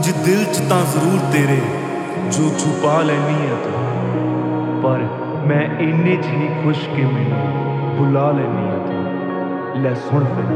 ਉਂਝ ਦਿਲ 'ਚ ਤਾਂ ਜ਼ਰੂਰ ਤੇਰੇ ਜੋ ਛੁਪਾ ਲੈਨੀ ਹੈ ਤੂੰ, ਪਰ ਮੈਂ ਇੰਨੇ 'ਚ ਹੀ ਖੁਸ਼ ਕਿ ਮੈਨੂੰ ਬੁਲਾ ਲੈਨੀ ਹੈ ਤੂੰ। ਲੈ ਸੁਣ ਫਿਰ।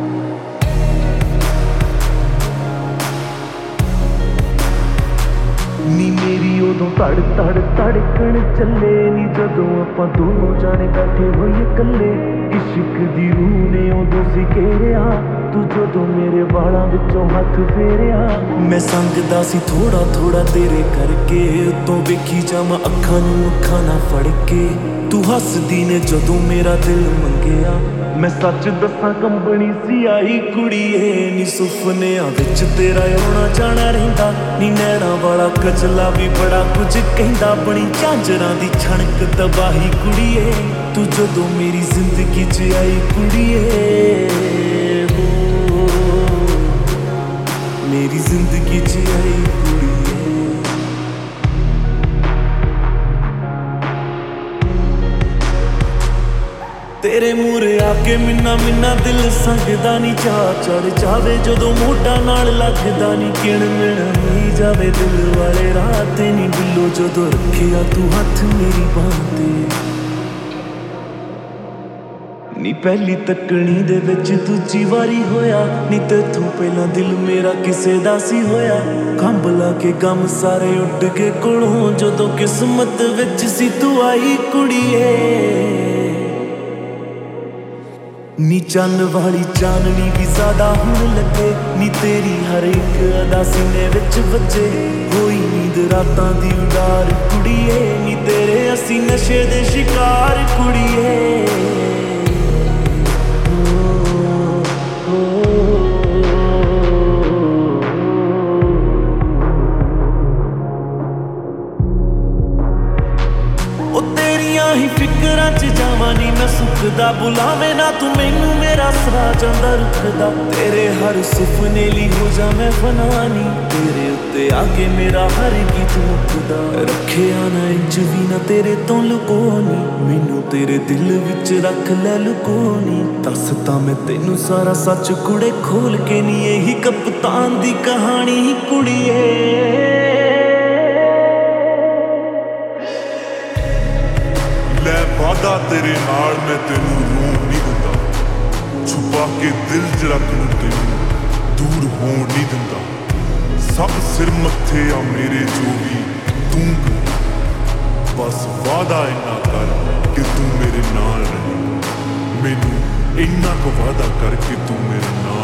ਨੀ ਮੇਰੀ ਉਦੋਂ ਧੜ ਧੜ ਧੜਕਣ ਚੱਲੇ ਨੀ ਜਦੋਂ ਆਪਾਂ ਦੋਨੋਂ ਜਾਣੇ ਬੈਠੇ ਹੋਈਏ ਇਕੱਲੇ। ਇਸ਼ਕ ਦੀ ਰੂਹ ਨੇ ਉਦੋਂ ਸੀ ਘੇਰਿਆ, ਤੂੰ ਜਦੋਂ ਮੇਰੇ ਵਾਲਾਂ ਵਿੱਚੋਂ ਹੱਥ ਫੇਰਿਆ। ਮੈਂ ਸੰਗਦਾ ਸੀ ਥੋੜਾ ਥੋੜਾ ਤੇਰੇ ਕਰਕੇ, ਉਤੋਂ ਵੇਖੀ ਜਾਵਾਂ ਅੱਖਾਂ ਨੂੰ ਅੱਖਾਂ ਨਾਲ ਫੜ ਕੇ। ਤੂੰ ਹੱਸਦੀ ਨੇ ਜਦੋਂ ਮੇਰਾ ਦਿਲ ਮੰਗਿਆ, ਮੈਂ ਸੱਚ ਦੱਸਾਂ ਕੰਬਣੀ ਸੀ ਆਈ ਕੁੜੀਏ। ਨੀ ਸੁਪਨਿਆਂ ਵਿੱਚ ਤੇਰਾ ਆਉਣਾ ਜਾਣਾ ਰਹਿੰਦਾ, ਨੀ ਨੈਣਾ ਵਾਲਾ ਕਜਲਾ ਵੀ ਬੜਾ ਕੁਝ ਕਹਿੰਦਾ। ਬਣੀ ਝਾਂਜਰਾਂ ਦੀ ਛਣਕ ਤਬਾਹੀ ਕੁੜੀਏ, ਤੂੰ ਜਦੋਂ ਮੇਰੀ ਜ਼ਿੰਦਗੀ 'ਚ ਆਈ ਕੁੜੀਏ। ਮੇਰੀ ਜ਼ਿੰਦਗੀ 'ਚ ਆਈ ਕੁੜੀਏ। ਤੇਰੇ ਮੂਹਰੇ ਆ ਕੇ ਮਿੰਨਾ ਮਿੰਨਾ ਦਿਲ ਸੰਗਦਾ ਨੀ, ਚਾਅ ਚੜ ਜਾਵੇ ਜਦੋਂ ਮੋਢਾ ਨਾਲ ਲੱਗਦਾ ਨੀ। ਕਿਣ ਮਿਣ ਹੋਈ ਜਾਵੇ ਦਿਲ ਵਾਲੇ ਰਾਹ ਤੇ ਨੀ, ਬਿੱਲੋ ਜਦੋਂ ਰੱਖਿਆ ਤੂੰ ਹੱਥ ਮੇਰੀ ਬਾਂਹ ਤੇ। ਨੀ ਪਹਿਲੀ ਤੱਕਣੀ ਦੇ ਵਿੱਚ ਦੂਜੀ ਵਾਰੀ ਹੋਇਆ, ਨੀ ਤੇਥੋਂ ਪਹਿਲਾਂ ਦਿਲ ਮੇਰਾ ਕਿਸੇ ਦਾ ਸੀ ਹੋਇਆ। ਖੰਭ ਲਾ ਕੇ ਗਮ ਸਾਰੇ ਉੱਡ ਗਏ ਕੋਲੋਂ, ਜਦੋਂ ਕਿਸਮਤ ਵਿੱਚ ਸੀ ਤੂੰ ਆਈ ਕੁੜੀਏ। ਨੀ ਚੰਨ ਵਾਲੀ ਚਾਨਣੀ ਵੀ ਜ਼ਿਆਦਾ ਹੁਣ ਲੱਗੇ, ਨੀ ਤੇਰੀ ਹਰ ਇੱਕ ਅਦਾ ਸੀਨੇ ਵਿੱਚ ਵੱਜੇ। ਹੋਈ ਨੀਂਦ ਰਾਤਾਂ ਦੀ ਉਡਾਰ ਕੁੜੀਏ, ਨੀ ਤੇਰੇ ਅਸੀਂ ਨਸ਼ੇ ਦੇ ਸ਼ਿਕਾਰ ਕੁੜੀਏ। ਉਹ ਤੇਰੀਆਂ ਹੀ ਫਿਕਰਾਂ 'ਚ ਜਾਵਾਂ ਨੀ ਮੈਂ ਸੁੱਕਦਾ, ਬੁਲਾਵੇਂ ਨਾ ਤੂੰ ਮੈਨੂੰ ਮੇਰਾ ਸਾਹ ਜਾਂਦਾ ਰੁਕਦਾ। ਤੇਰੇ ਹਰ ਸੁਪਨੇ ਲਈ ਹੋ ਜਾ ਮੈਂ ਫਨਾ ਨੀ, ਤੇਰੇ ਉੱਤੇ ਆ ਕੇ ਮੇਰਾ ਹਰ ਗੀਤ ਮੁੱਕਦਾ। ਰੱਖਿਆ ਨਾ ਇੰਚ ਵੀ ਨਾ ਤੇਰੇ ਤੋਂ ਲੁਕੋਨੀ, ਮੈਨੂੰ ਤੇਰੇ ਦਿਲ ਵਿੱਚ ਰੱਖ ਲੈ ਲੁਕੋਨੀ। ਦੱਸਦਾ ਮੈਂ ਤੈਨੂੰ ਸਾਰਾ ਸੱਚ ਕੁੜੇ ਖੋਲ ਕੇ, ਨੀ ਇਹੀ ਕਪਤਾਨ ਦੀ ਕਹਾਣੀ ਕੁੜੀਏ। ਲੈ ਵਾਦਾ ਤੇਰੇ ਨਾਲ ਮੈਂ ਤੈਨੂੰ ਰੋਣ ਨਹੀਂ ਦਿੰਦਾ, ਛੁਪਾ ਕੇ ਦਿਲ 'ਚ ਰੱਖ ਨੂੰ ਤੈਨੂੰ ਦੂਰ ਹੋਣ ਨਹੀਂ ਦਿੰਦਾ। ਸਭ ਸਿਰ ਮੱਥੇ ਆ ਮੇਰੇ ਜੋ ਵੀ ਤੂੰ ਕਰ, ਬਸ ਵਾਦਾ ਇੰਨਾ ਕਰ ਕਿ ਤੂੰ ਮੇਰੇ ਨਾਲ ਰਹੇ। ਮੈਨੂੰ ਇੰਨਾ ਕੁ ਵਾਦਾ ਕਰ ਕਿ ਤੂੰ ਮੇਰੇ ਨਾਲ